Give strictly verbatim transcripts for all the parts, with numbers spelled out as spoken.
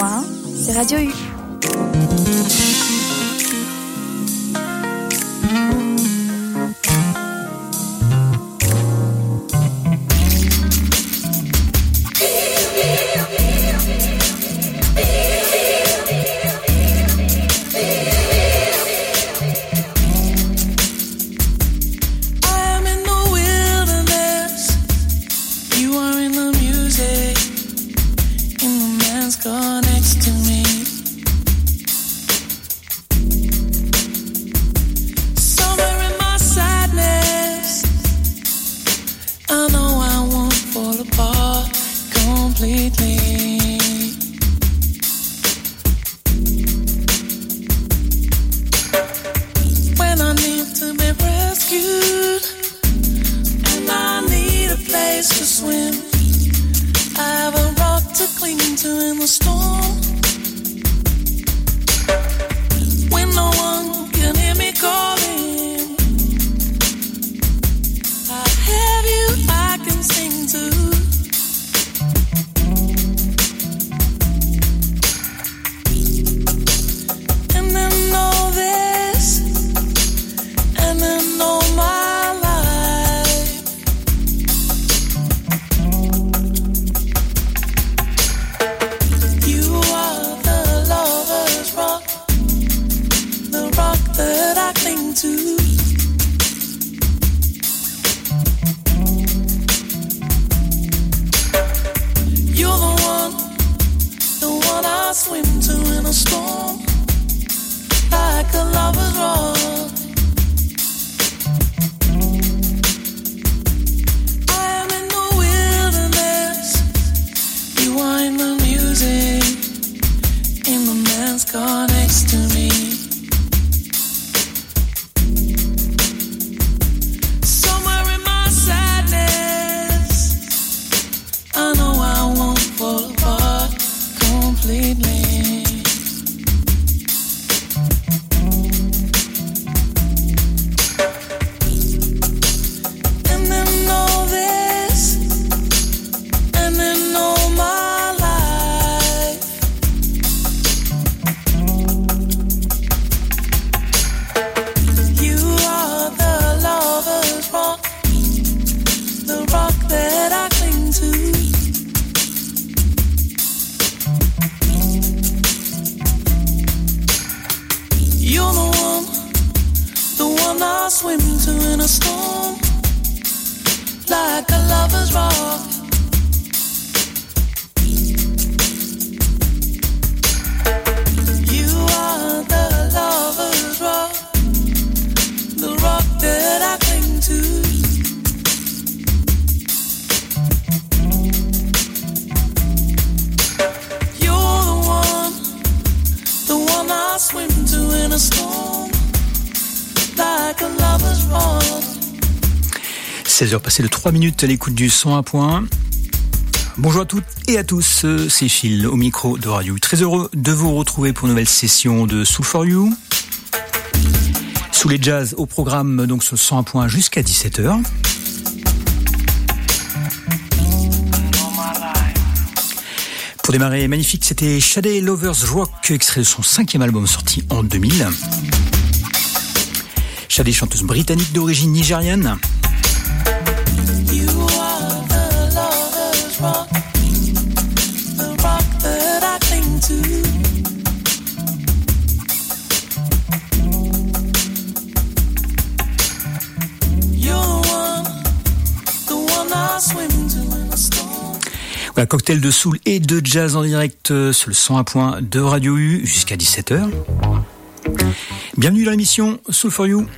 point un, c'est Radio U. seize heures passées de trois minutes à l'écoute du cent un point un. Bonjour à toutes et à tous, c'est Phil au micro de Radio. Très heureux de vous retrouver pour une nouvelle session de Soul for You. Sous les jazz au programme, donc sur le cent un point un jusqu'à dix-sept heures. Pour démarrer, magnifique, c'était Shadé Lovers Rock, extrait de son cinquième album sorti en deux mille. Shadé, chanteuse britannique d'origine nigériane. Voilà, cocktail de soul et de jazz en direct sur le cent un point un de Radio U jusqu'à dix-sept heures. Bienvenue dans l'émission Soul for You.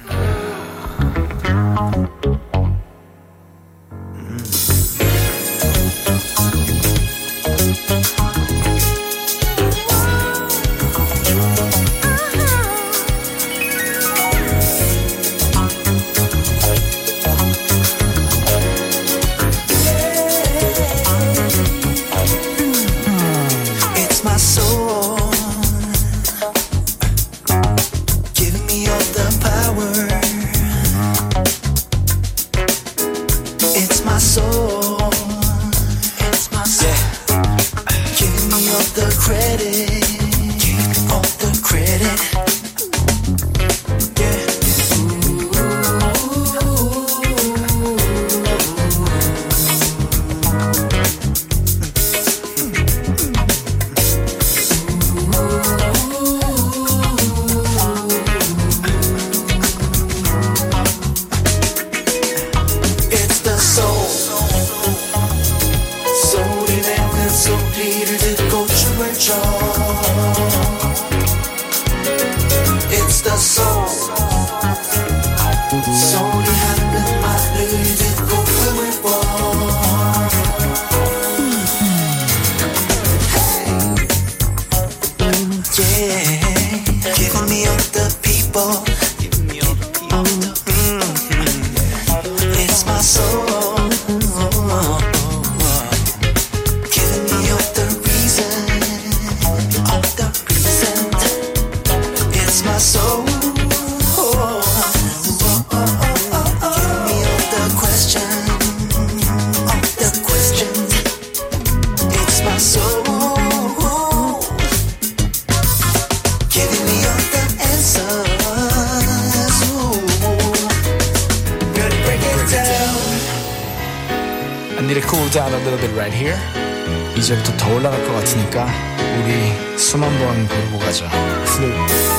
need to cool down a little bit right here. 이제부터 더 올라갈 것 같으니까 우리 숨 한번 고르고 가자. Sleep.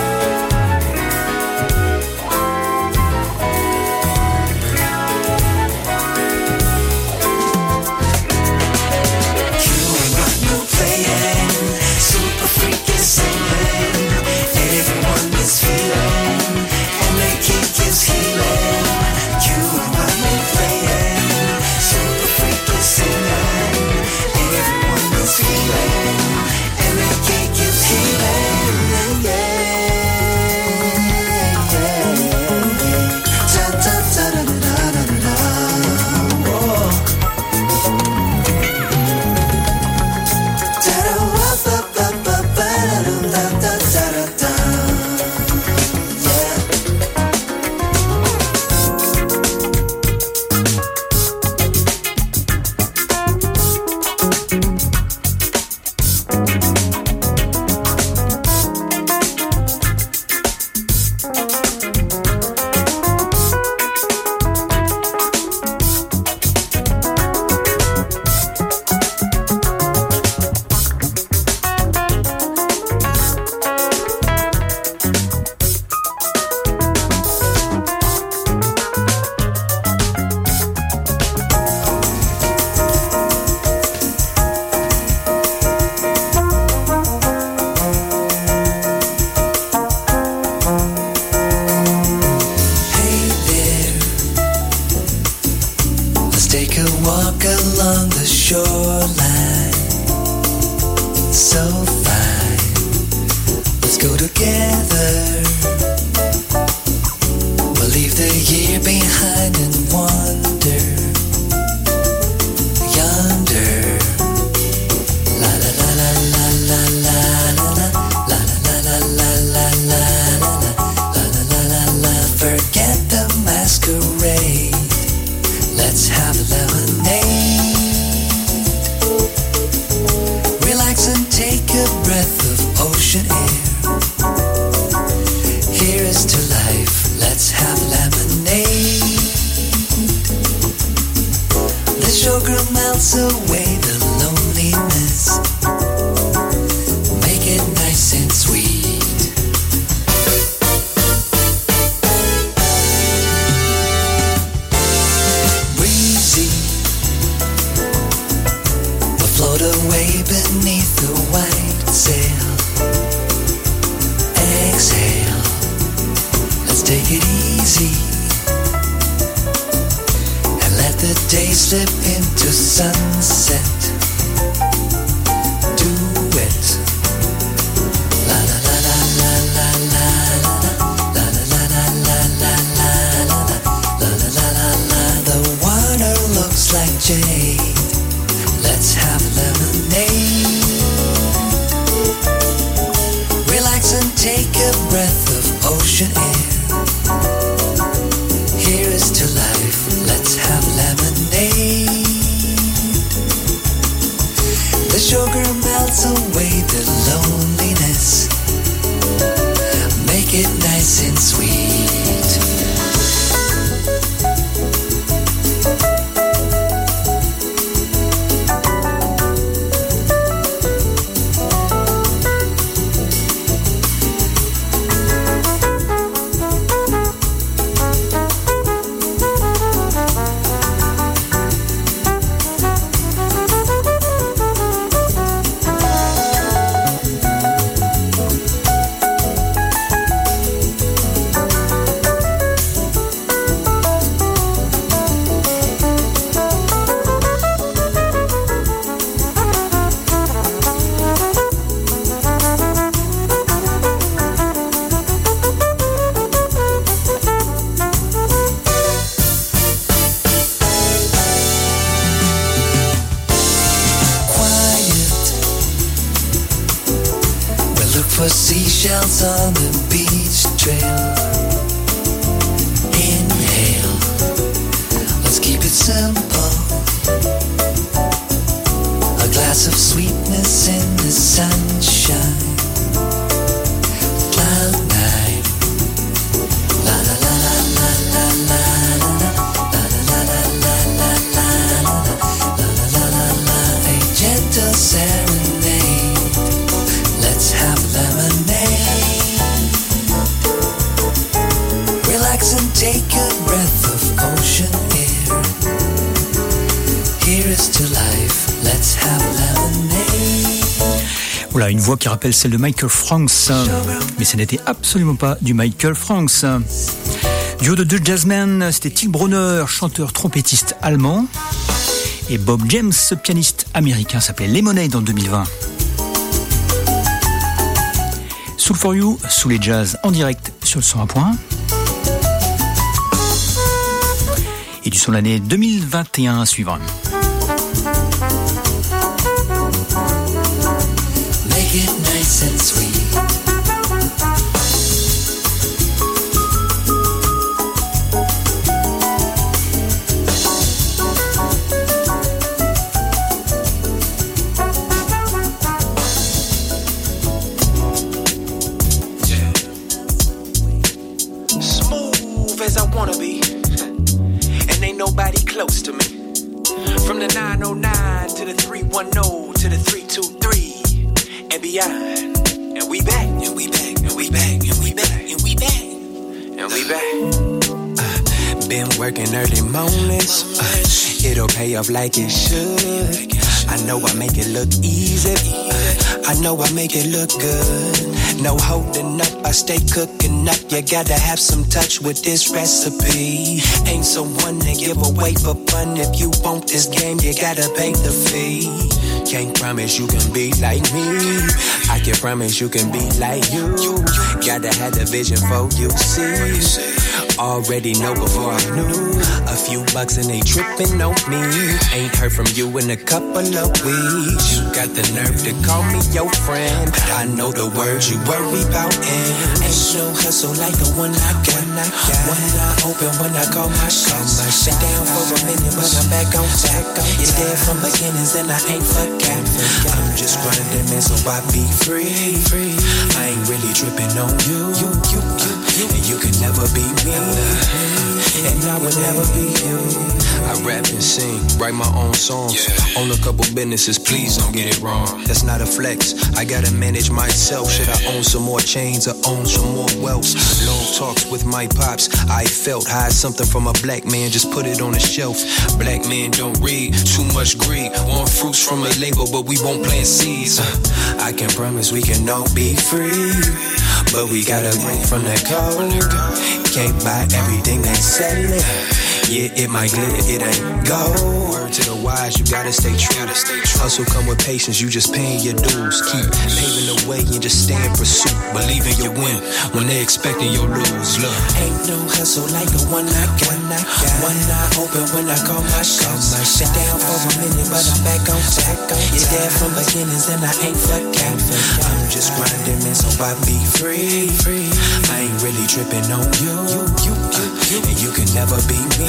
for seashells on the beach trail. Inhale, let's keep it simple. A glass of sweetness in the sunshine. Cloud nine. La la la la la la la la la la la la la la la. take a breath of ocean air. Here is to life, let's have lemonade. Voilà, une voix qui rappelle celle de Michael Franks, mais ce n'était absolument pas du Michael Franks. Duo de deux jazzmen, c'était Till Brönner, chanteur trompettiste allemand, et Bob James, pianiste américain, s'appelait Lemonade en deux mille vingt. Soul for You, sous les jazz en direct sur le cent un point un. Et du son de l'année deux mille vingt et un à suivre. Make it nice and sweet. Nobody close to me. From the nine oh nine to the three one oh to the three two three and beyond. And we back, and we back, and we back, and we back, and we back, and we back. Uh, been working early mornings. Uh, it'll pay off like it should. I know I make it look easy. Uh, I know I make it look good. No holding up, I stay cooking up. You gotta have some touch with this recipe. Ain't someone to give away for fun. If you want this game, you gotta pay the fee. Can't promise you can be like me. I can promise you can be like you. Gotta have the vision for you, see. Already know before I knew. A few bucks and they tripping on me. Ain't heard from you in a couple of weeks. You got the nerve to call me your friend. I know the words you worry about and ain't no hustle like the one I got. One eye open when I call my shots. Been down for a minute but I'm back on track. You're there from beginnings and I ain't forgot. I'm just grinding man so I be free. I ain't really tripping on you. And you can never be me. And I will never be you. I rap and sing, write my own songs. Yeah. Own a couple businesses, please don't get it wrong. That's not a flex, I gotta manage myself. Should I own some more chains or own some more wealth? Long talks with my pops, I felt hide something from a black man, just put it on the shelf. Black men don't read, too much greed. Want fruits from a label, but we won't plant seeds. uh, I can promise we can all be free, but we gotta drink from the cold. Can't buy everything they selling. Yeah, it might glitter, it ain't gold. Word to the wise, you gotta stay true. Hustle come with patience, you just paying your dues. Keep paving the way and just stay in pursuit. Believe in your win when they expecting you lose. Look, ain't no hustle like the one I got. One eye open when I call my shots. Been down for a minute, but I'm back on track. You're there from beginnings and I ain't forgot. I'm just grinding man, so I be free. I ain't really tripping on you. And you can never be me.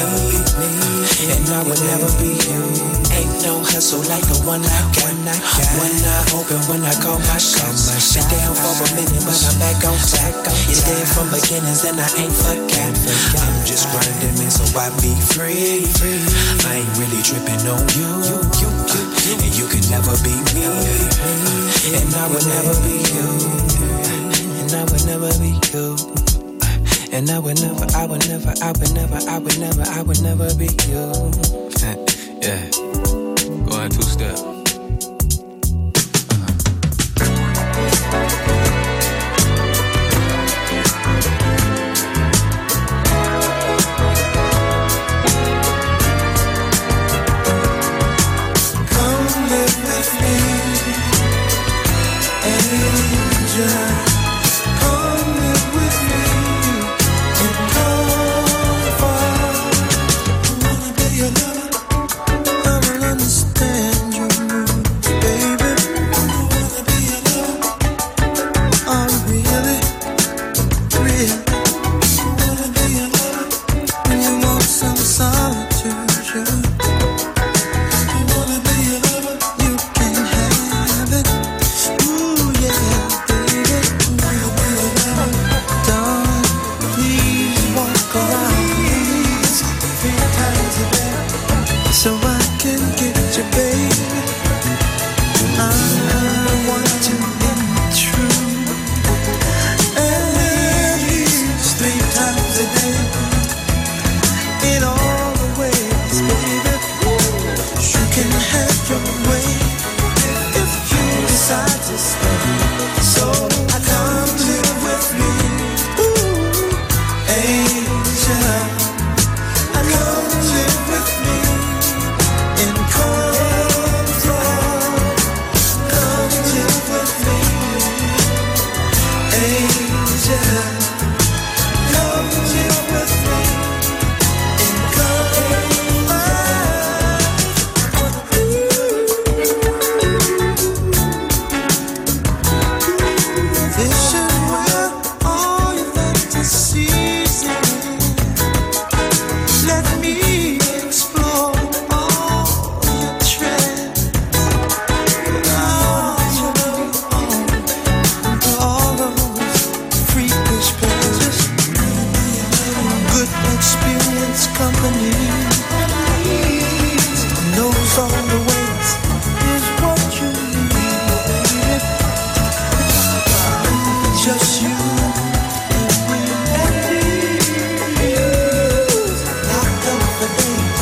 And I will never be you. Ain't no hustle like the one I got. One eye open when I call my shots. Been down for a minute, but I'm back on track. You're there from beginnings and I ain't forgot. I'm just grinding man, so I be free. I ain't really tripping on you. And you can never be me. And I will never be you. And I will never be you. And I would never, I would never, I would never, I would never, I would never be you. Yeah, going two step. Come live with me, angel. Come live with me. I will understand you. experience company. Knows all the ways is what you need. Just you and me and me. Locked up for days.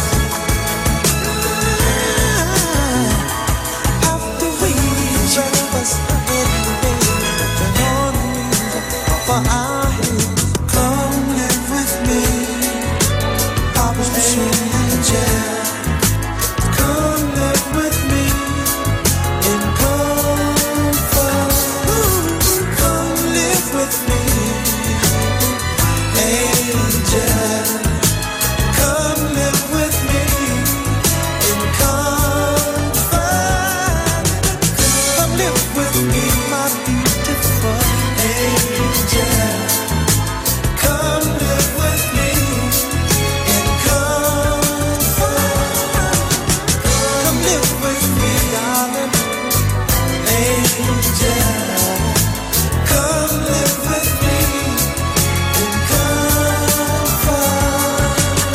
After we breakfast in the bed, turn on music for our heads. Come live with me. Papa's the swing and jazz. Come live with me in comfort. Come live with me, angel. Come live with me in comfort. Come live with me, my beautiful angel. Come live with me in comfort. Come live with me, darling, angel. Come live with me in comfort.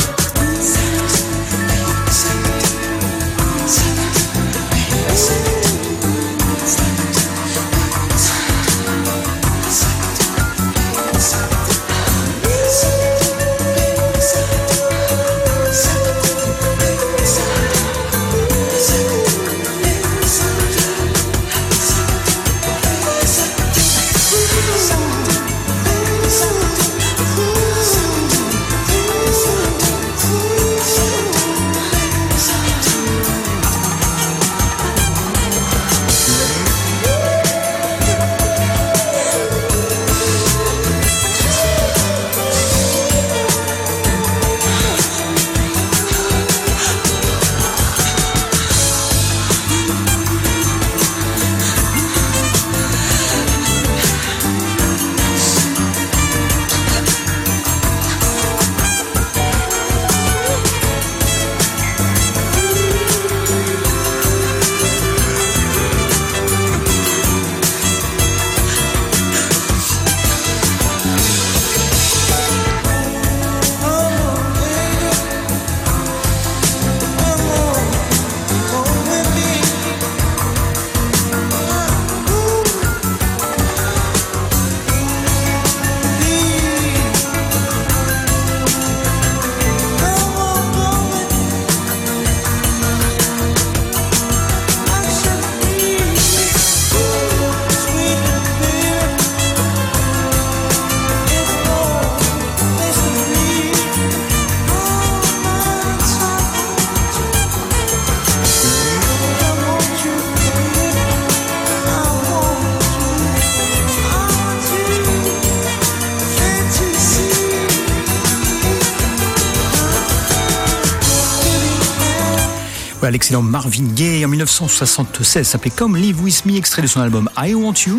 L'excellent Marvin Gaye en dix-neuf cent soixante-seize s'appelait Come Live With Me, extrait de son album I Want You.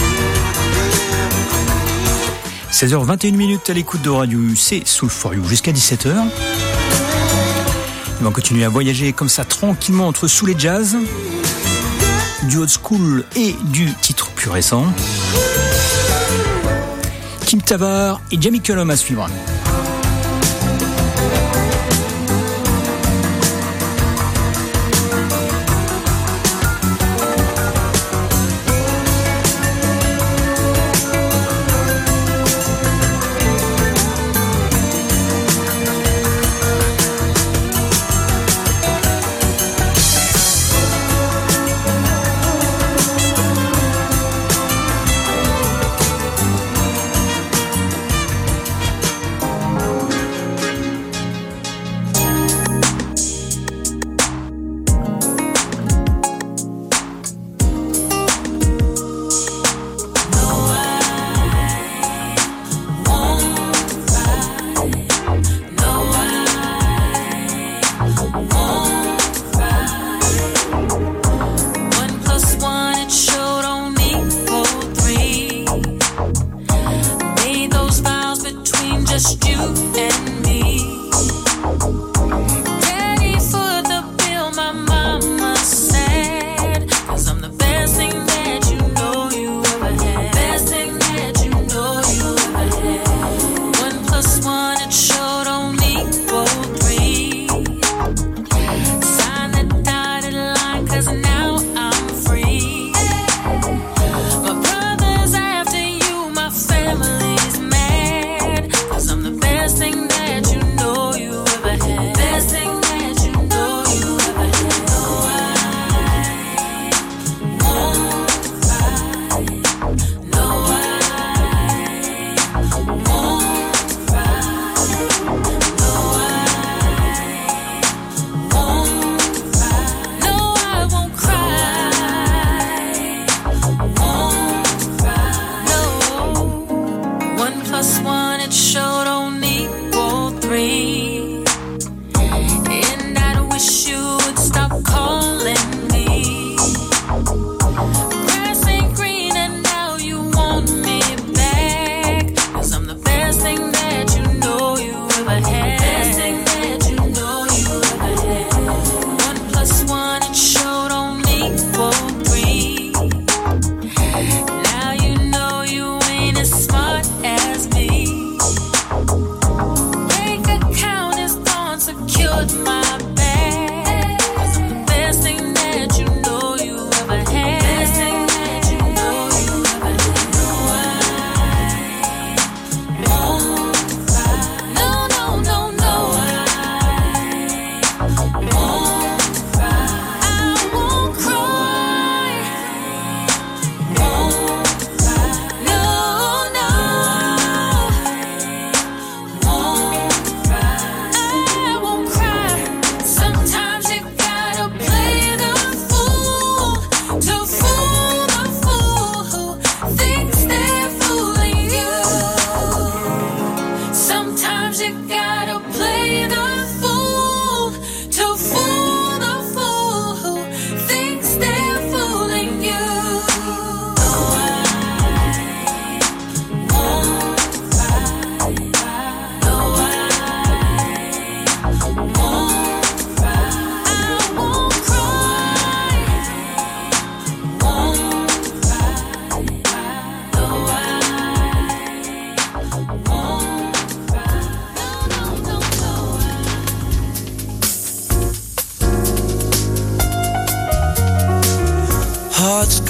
seize heures vingt et une minutes à l'écoute de Radio U, c'est Soul for You jusqu'à dix-sept heures. On va continuer à voyager comme ça tranquillement entre soul et jazz, du old school et du titre plus récent. Kim Tavar et Jamie Cullum à suivre.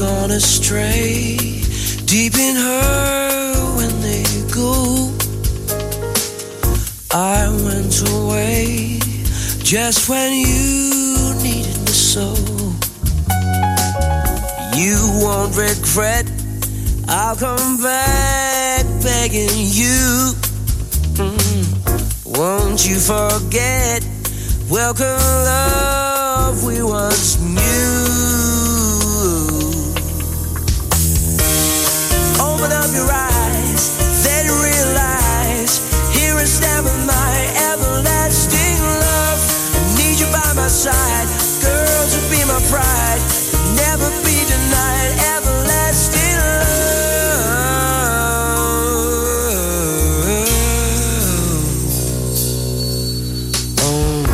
gone astray, deep in her when they go. I went away just when you needed me so. You won't regret, I'll come back begging you. Mm. Won't you forget, welcome love we once knew. Open up your eyes, then realize, here I stand with my everlasting love. I need you by my side, girl, to be my pride, never be denied, everlasting love. Oh.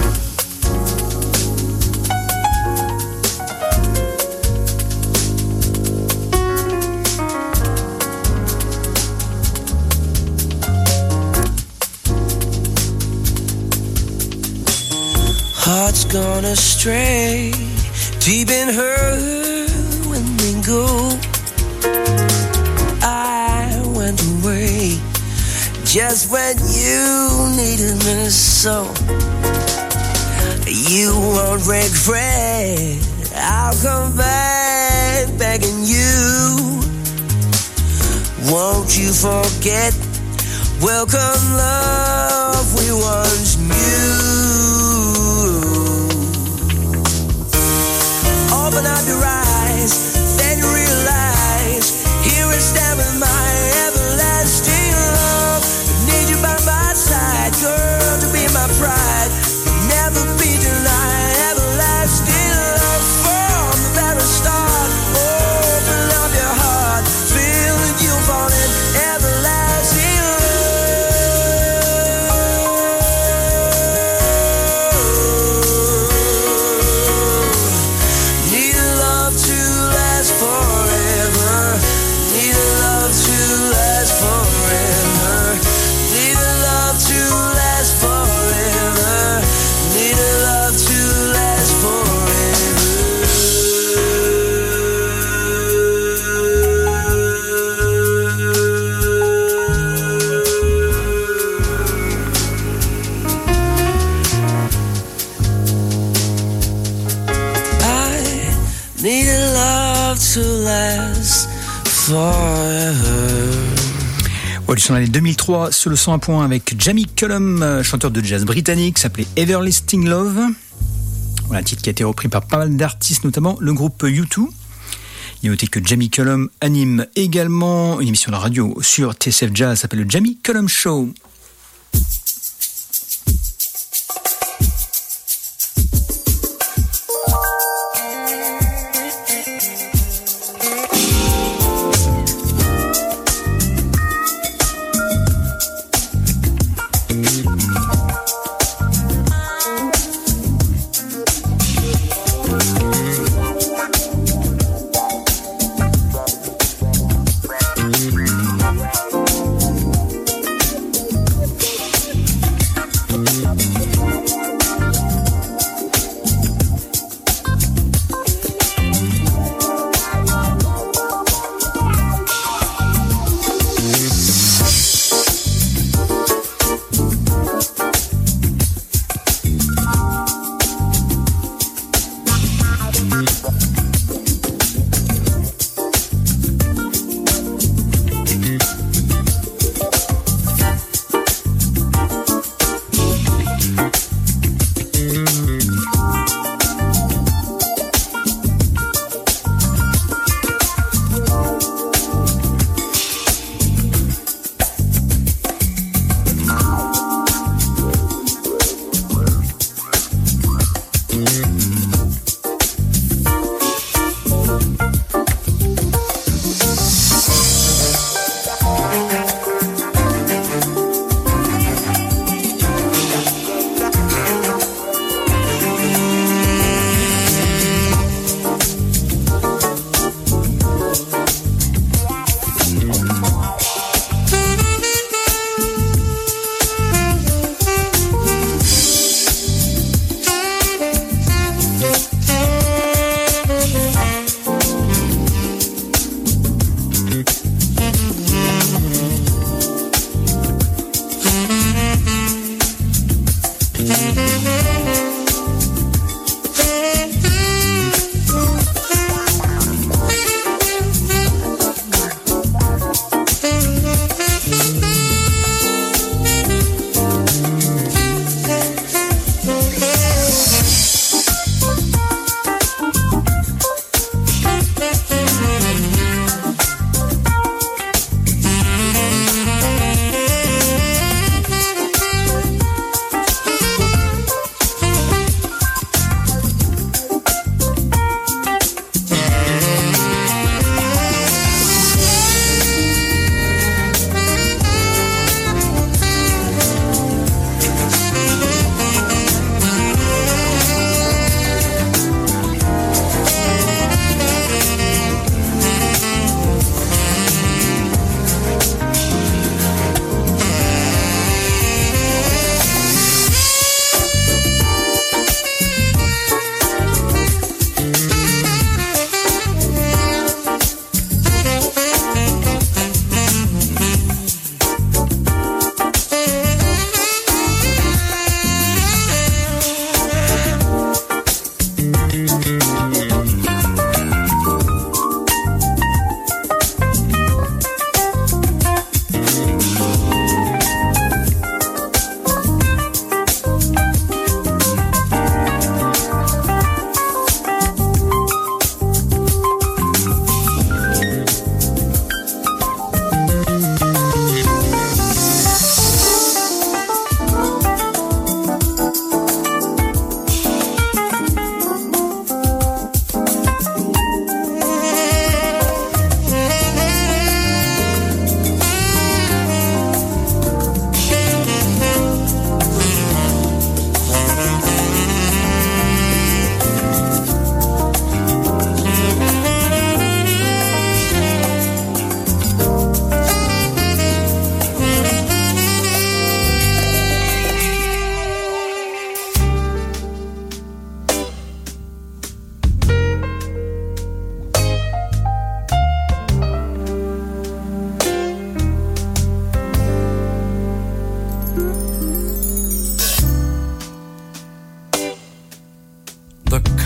Heart's gone astray, deep in her when we go. I went away just when you needed me so. You won't regret, I'll come back begging you. Won't you forget, welcome love we once knew. Open up your eyes, then realize, here I stand with my everlasting love. I need you by my side, girl, to be my pride, never be denied, everlasting love from the very start. Open up your heart, feel that you falling, everlasting love. Need a love to last forever. Need a love to last forever. Need a love to last forever. Need a love to last I need a love to last forever. Ouais, du son de l'année deux mille trois sur le cent un point avec Jamie Cullum, chanteur de jazz britannique, s'appelait Everlasting Love. Voilà, un titre qui a été repris par pas mal d'artistes, notamment le groupe U deux. Il est noté que Jamie Cullum anime également une émission de radio sur T S F Jazz, ça s'appelle le Jamie Cullum Show.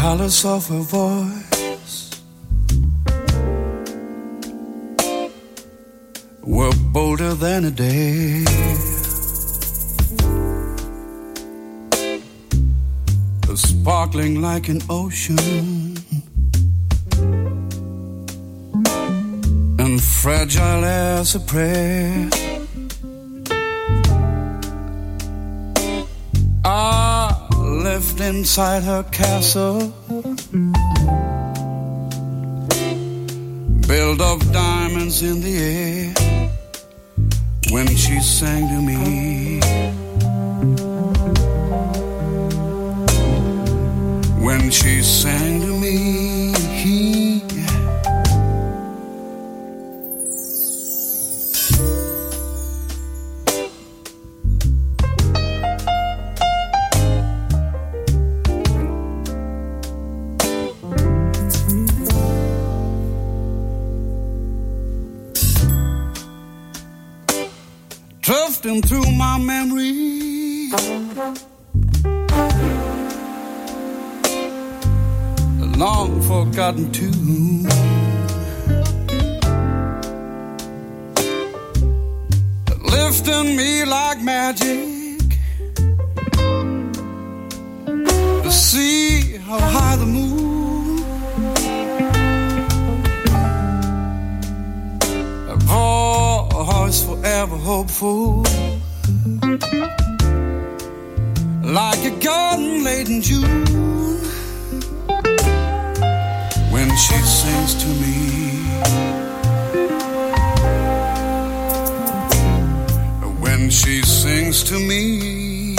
colors of her voice were bolder than a day. Sparkling like an ocean and fragile as a prayer. I lived inside her castle, built of diamonds in the air, when she sang to me. When she sang to me, drifting through my memory, long forgotten tune, lifting me like magic to see how high the moon, a voice forever hopeful, like a garden late in June. When she sings to me, when she sings to me,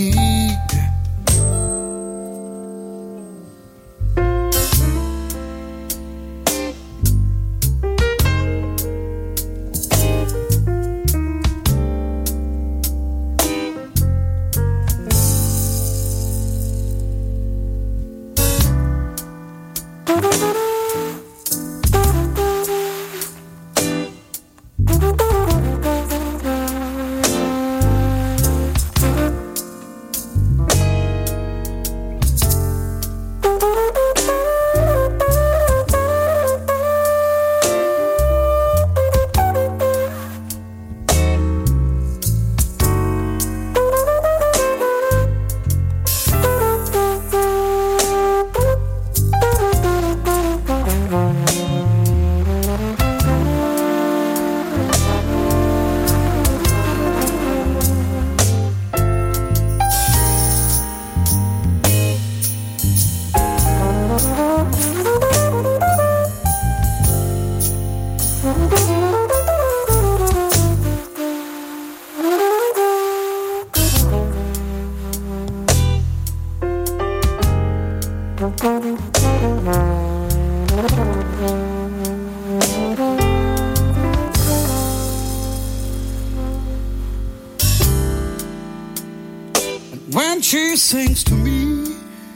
when she sings to me,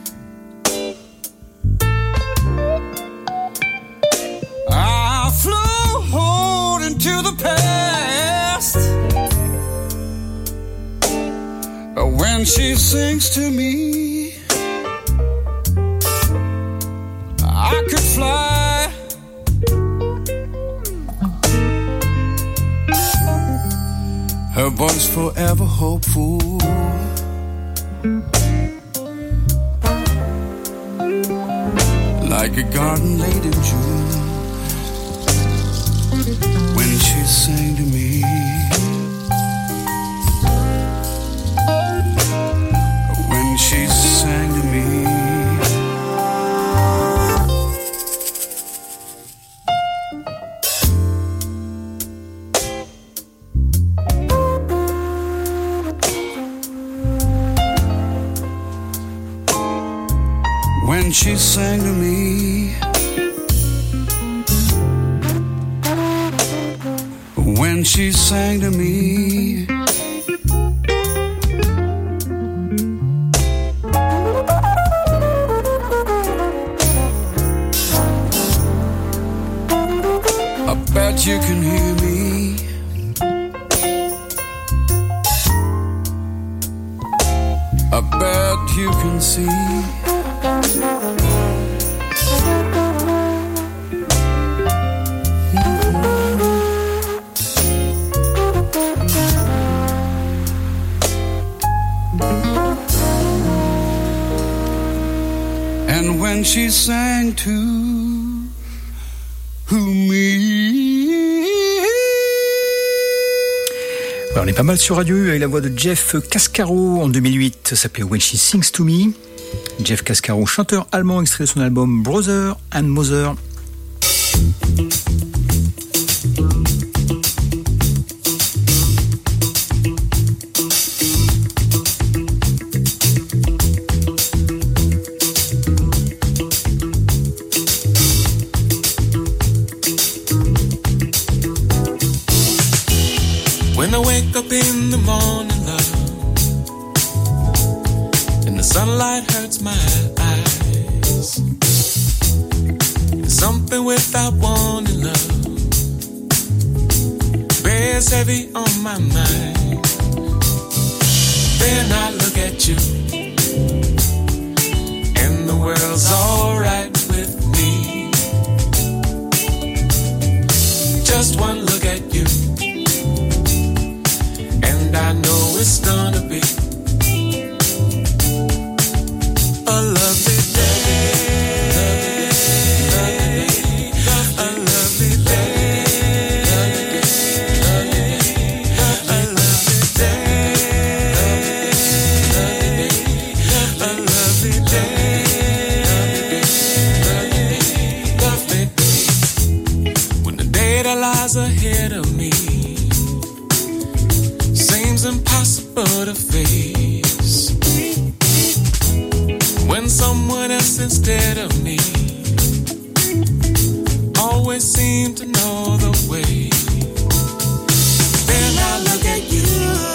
I float into the past. When she sings to me, I could fly. Her voice forever hopeful, like a garden late in June. When she sang to me, when she sang to me, when she sang to me, when she sang to me, I bet you can hear me, I bet you can see And when she sang to me. Alors, on est pas mal sur Radio U avec la voix de Jeff Cascaro en deux mille huit, ça s'appelait When She Sings to Me. Jeff Cascaro, chanteur allemand, extrait de son album Brother and Mother. When I wake up in the morning, love, and the sunlight hurts my eyes, and something without warning, love, bears heavy on my mind. Then I look at you, and the world's alright with me. Just one look at you, and I know it's gonna be a lovely day, a lovely day, a lovely day, a lovely day, lovely day. When the day that lies ahead of me seems impossible to face, when someone else instead of me always seems to know the way. Then I look at you,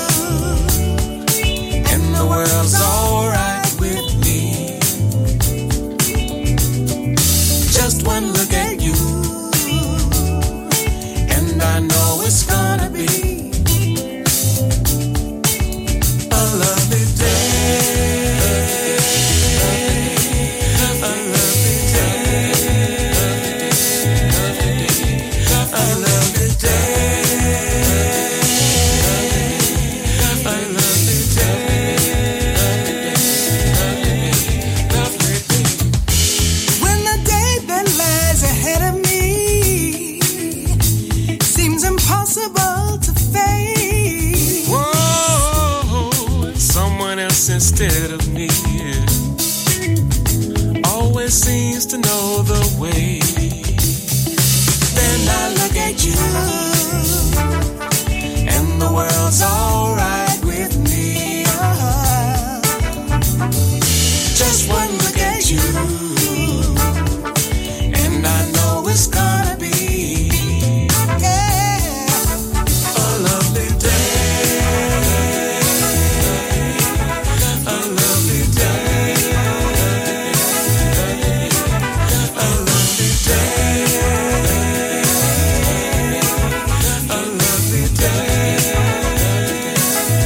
and the world's alright with me. Just one look at you, and I know it's gonna be a lovely day, a lovely day, a lovely day, a lovely day, lovely day. When the day that lies ahead of me seems impossible to face. Whoa, someone else instead of me always seems to know the way. Then I look at you, and the world's alright with me. Just one look at you, and I know it's gonna be, yeah, a lovely day, a lovely day, a lovely day, a lovely day.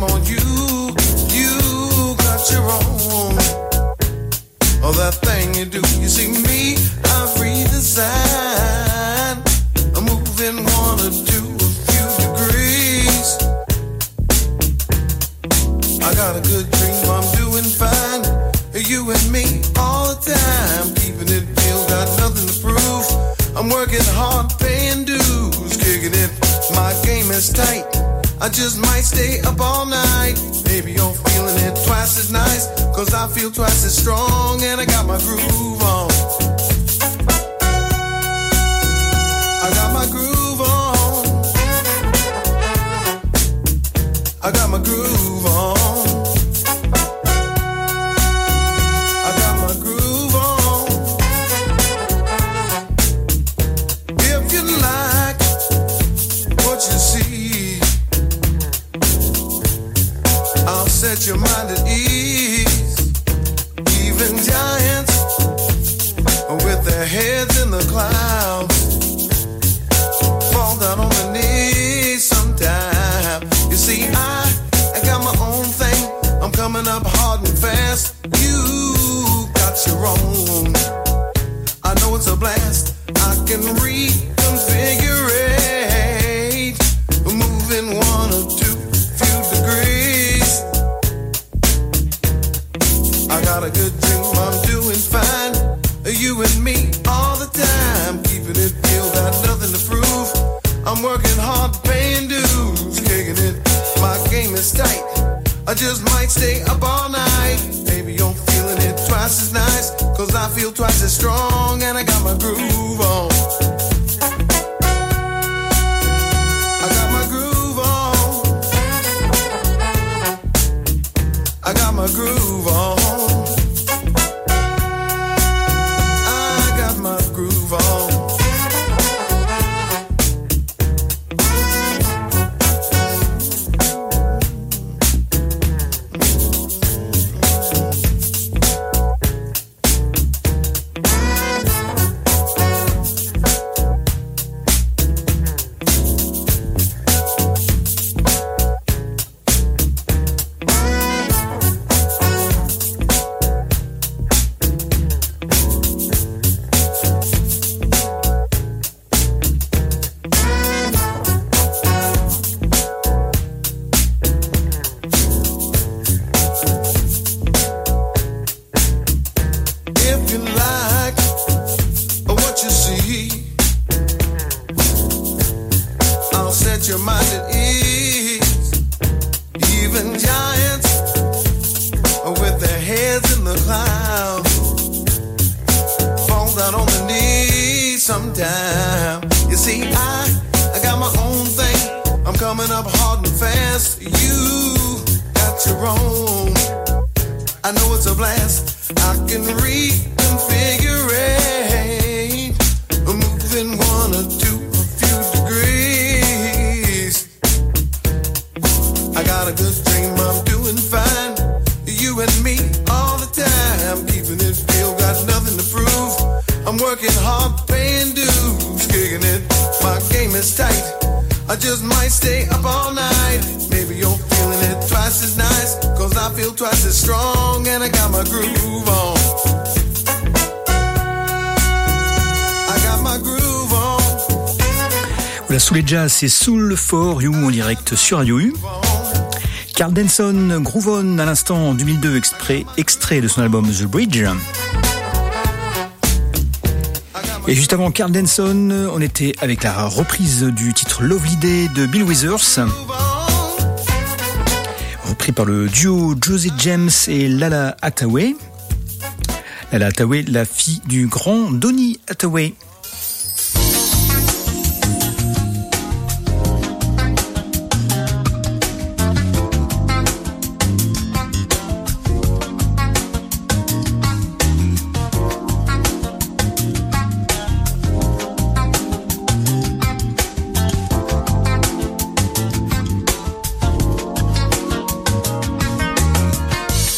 on you. You got your own. Oh, that thing you do. You see me, I've redesigned. I'm moving one or two, a few degrees. I got a good dream, I'm doing fine. You and me all the time, keeping it real, got nothing to prove. I'm working hard, paying dues, kicking it. My game is tight. I just might stay up all night. Maybe you're feeling it twice as nice, cause I feel twice as strong and I got my groove on. I got my groove on. I got my groove on. I got my groove on. If you like what you see, I'll set your mind at ease. Even giants with their heads in the clouds fall down on their knees sometime. You see, I, I got my own thing. I'm coming up hard and fast. You got your own. I know it's a blast. I can reconfigure it, moving one or two few degrees. I got a good dream, I'm doing fine. You and me all the time, keeping it real, got nothing to prove. I'm working hard, paying dues, kicking it. My game is tight. I just might stay up all night. Maybe you're feeling it twice as nice, cause I feel twice as strong and I got my groove on. I got my groove on. I got my groove on. I got my groove on. Sous les jazz, c'est Soul for You en direct sur Radio U. Carl Denson, Groove On à l'instant en deux mille deux, extrait, extrait de son album The Bridge. Et juste avant Carl Denson, on était avec la reprise du titre Lovely Day de Bill Withers, repris par le duo Josie James et Lala Hathaway. Lala Hathaway, la fille du grand Donny Hathaway.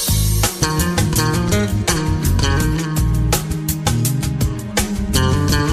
Mm-hmm.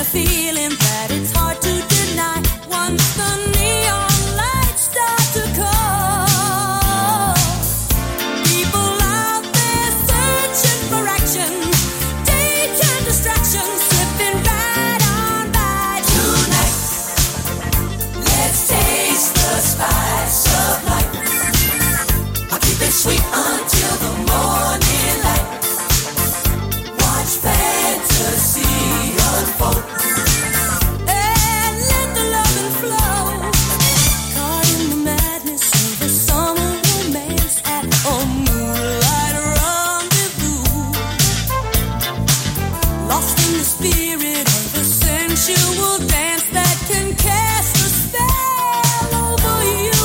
feeling that it's hard to deny once the neon lights start to call. People out there searching for action, daytime distractions slipping right on by. Tonight, let's taste the spice of life. I'll keep it sweet until the morning light. Watch fantasy unfold and let the loving flow. Caught in the madness of a summer romance at a moonlight rendezvous. Lost in the spirit of a sensual dance that can cast a spell over you.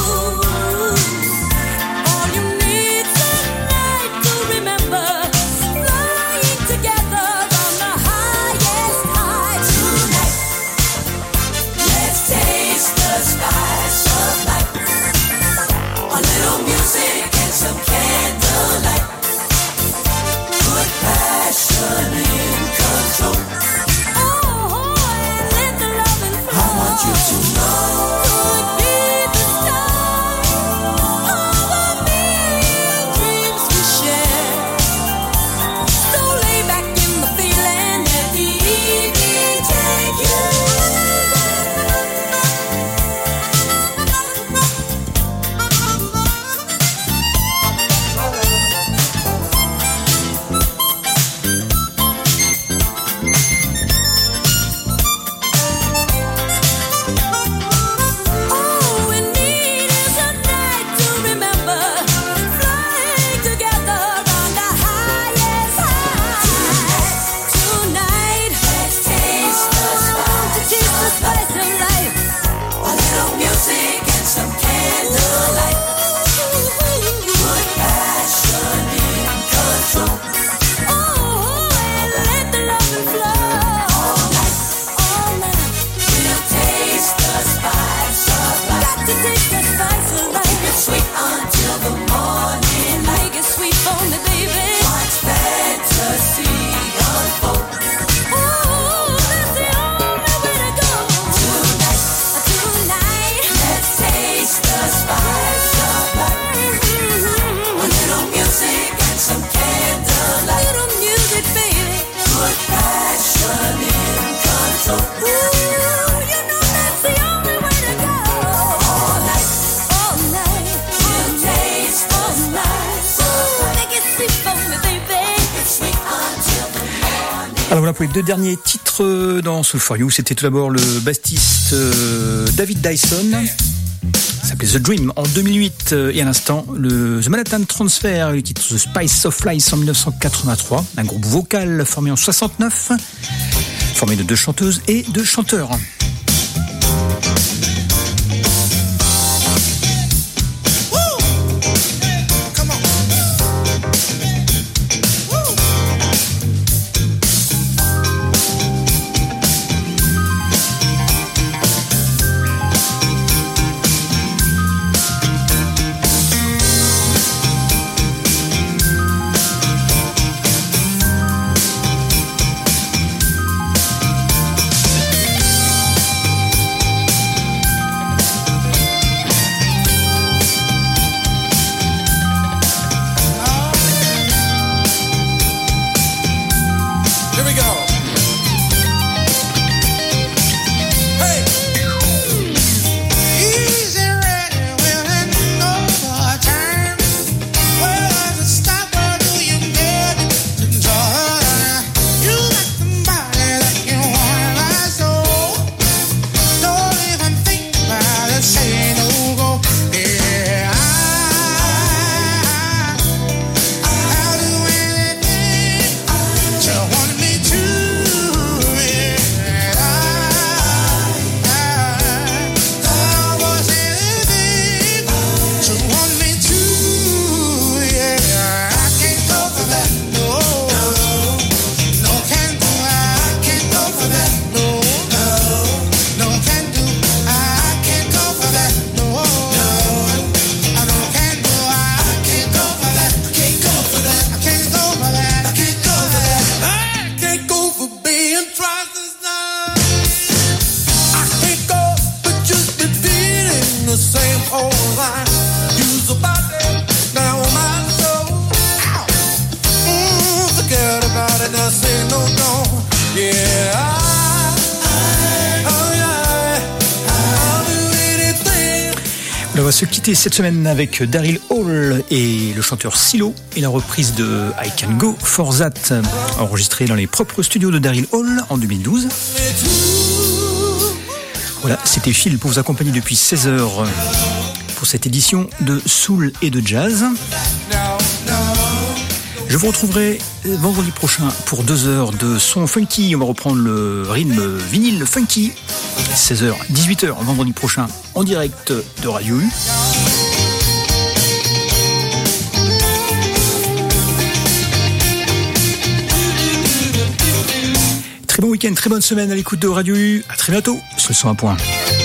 All you need tonight to remember, flying together on the highest high. Tonight, let's taste the spice of life. A little music and some candlelight. Put passion in control. Oh, and let the loving flow. I want you to know. Could be the start of a million dreams we share. So lay back in the feeling, let the evening take you. All we need is a night to remember, flying together on the highest high. Tonight, let's taste the spice, taste the spice of life. A little music and some candlelight. Put passion in control. Oh, and let the loving flow. All night, all night, we'll taste the spice of life. Got to taste the spice of life. Keep it sweet until the morning light. Make it sweet for me, baby. Watch fantasy unfold. Oh, that's the only way to go. Tonight, tonight, let's taste the spice of life. A little music and some candlelight. Little music, baby. Put passion in control. Ooh, you know that's the only way to go. All night, all night, we'll taste the spice of life. Make it sweet for me, baby. Make it sweet until the morning. Alors voilà pour les deux derniers titres dans Soul for You. C'était tout d'abord le bassiste euh, David Dyson. Ça s'appelait The Dream en deux mille huit euh, et à l'instant le The Manhattan Transfer, le titre The Spice of Life en dix-neuf cent quatre-vingt-trois, un groupe vocal formé en soixante-neuf, formé de deux chanteuses et deux chanteurs. On va se quitter cette semaine avec Daryl Hall et le chanteur Silo et la reprise de I Can Go For That, enregistrée dans les propres studios de Daryl Hall en deux mille douze. Voilà, c'était Phil pour vous accompagner depuis seize heures pour cette édition de Soul et de Jazz. Je vous retrouverai vendredi prochain pour deux heures de son funky. On va reprendre le rythme vinyle funky. seize heures, dix-huit heures vendredi prochain en direct de Radio U. Très bon week-end, très bonne semaine à l'écoute de Radio U. À très bientôt sur le cent un point.